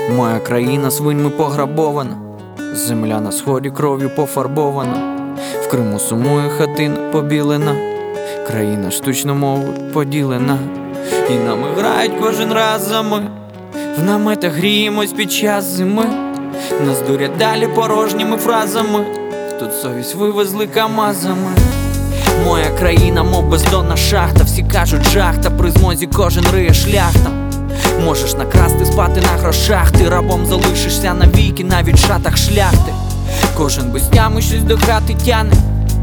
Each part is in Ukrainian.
Моя країна свиньми пограбована, земля на сході кров'ю пофарбована, в Криму сумує хатина побілена, країна штучно мовою поділена. І нами грають кожен раз за ми, в наметах гріємось під час зими. Нас дурять далі порожніми фразами, тут совість вивезли камазами. Моя країна, мов бездонна шахта, всі кажуть жахта, при змозі кожен риє шляхта. Можеш накрасти, спати на грошах, ти рабом залишишся навіки, навіть в шатах шляхти. Кожен без тями щось до хати тяне,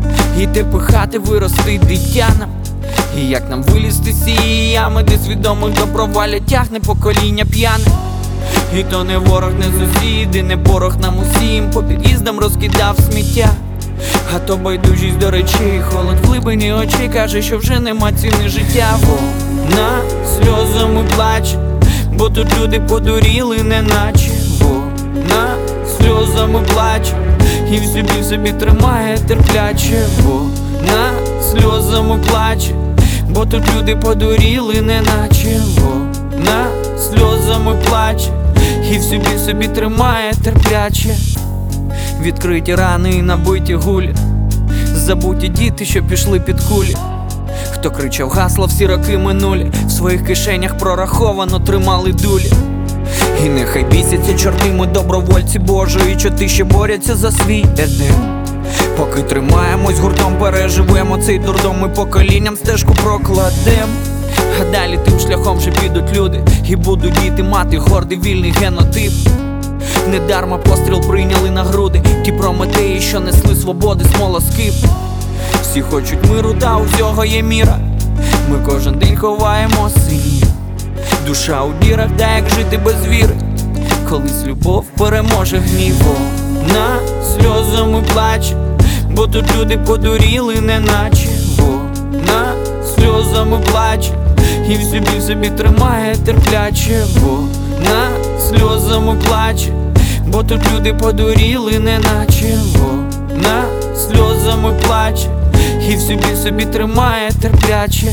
іде пихати, вирости дитя нам. І як нам вилізти з цієї ями, де свідомих до провалля тягне покоління п'яне. І то не ворог, не сусіди, не порох нам усім по під'їздам розкидав сміття. А то байдужість до речей, холод в глибині очей каже, що вже нема ціни життя. Вона сльозами плаче, бо тут люди подуріли неначе. Вона сльозами плаче і в собі тримає терпляче. Вона сльозами плаче, бо тут люди подуріли неначе. Вона сльозами плаче і в собі тримає терпляче. Відкриті рани і набиті гулі, забуті діти, що пішли під кулі. Хто кричав гасла всі роки минулі, в своїх кишенях прораховано тримали дулі. І нехай бісяться чорти, ми добровольці Божої чоти, що борються за свій Едем. Поки тримаємось гуртом, переживемо цей дурдом, ми поколінням стежку прокладем. А далі тим шляхом вже підуть люди, і будуть діти мати гордий вільний генотип. Недарма постріл прийняли на груди ті прометеї, що несли свободи смолоскип. Всі хочуть миру, та у всього є міра, ми кожен день ховаємо синів. Душа у дірах, та як жити без віри, колись любов переможе гнів. Вона сльозами плаче, бо тут люди подуріли неначе. Вона сльозами плаче і в собі тримає терпляче. Вона сльозами плаче, бо тут люди подуріли неначе. Вона сльозами плаче і в собі тримає терпляче.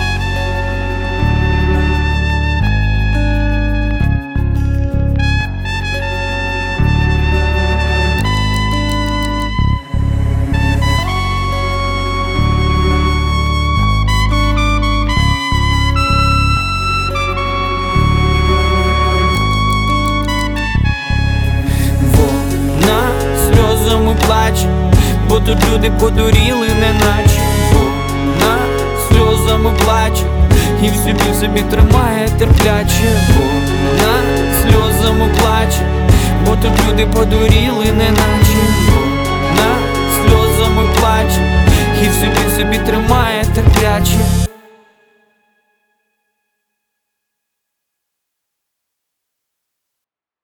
Плаче, бо тут люди подуріли неначе. Вона сльозами плаче і в собі тримає терпляче. Вона сльозами плаче, бо тут люди подуріли неначе. Вона сльозами плаче і в собі